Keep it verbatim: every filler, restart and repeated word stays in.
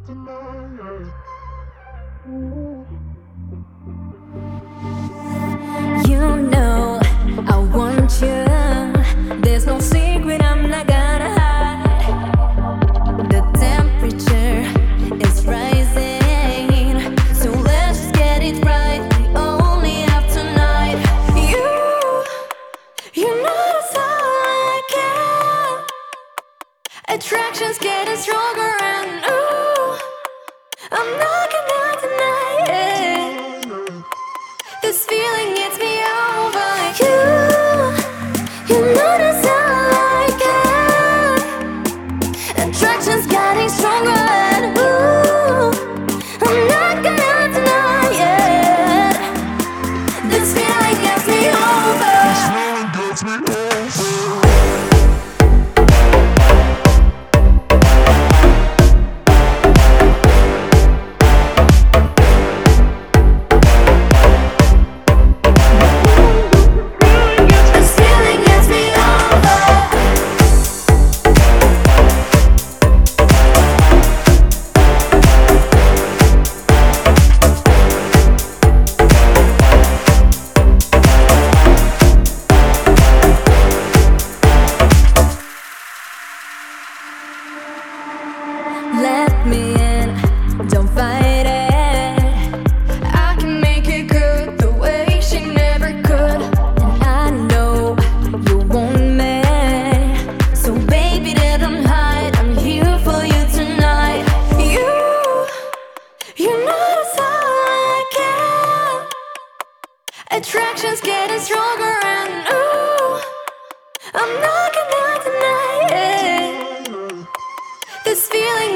You know I want you. There's no secret I'm not gonna hide. The temperature is rising, so let's just get it right. We only have tonight. You, you know that's all I can. Attraction's getting stronger, and ooh, I'm not gonna deny it. This feeling gets me over. You, you know that's all I can. Attraction's getting stronger, and ooh, I'm not gonna deny it. This feeling gets me over. This feeling gets me over. Let me in, don't fight it. I can make it good the way she never could. And I know you want me, so baby, don't hide. I'm here for you tonight. You, you know that's all I can. Attraction's getting stronger, and ooh, I'm not gonna deny it. This feeling